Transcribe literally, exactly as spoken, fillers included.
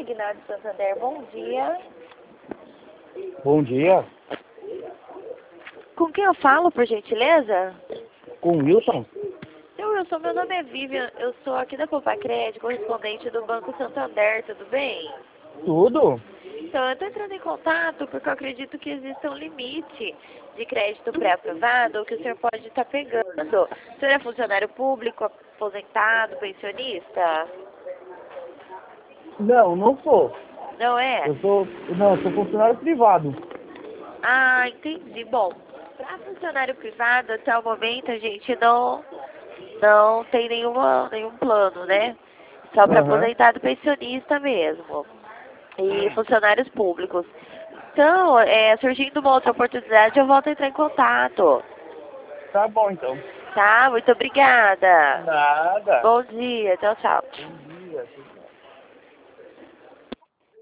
Consignado Santander, bom dia. Bom dia. Com quem eu falo, por gentileza? Com o Wilson? Eu, eu sou, meu nome é Vivian, eu sou aqui da Copacred, correspondente do Banco Santander, tudo bem? Tudo? Então, eu estou entrando em contato porque eu acredito que existe um limite de crédito pré-aprovado que o senhor pode estar pegando. O senhor é funcionário público, aposentado, pensionista? Não, não sou. Não é? Eu sou, não, eu sou funcionário privado. Ah, entendi. Bom, para funcionário privado, até o momento, a gente não, não tem nenhuma, nenhum plano, né? Só para Aham. aposentado pensionista mesmo. E funcionários públicos. Então, é, surgindo uma outra oportunidade, eu volto a entrar em contato. Tá bom, então. Tá? Muito obrigada. Nada. Bom dia. Tchau, tchau. Bom dia.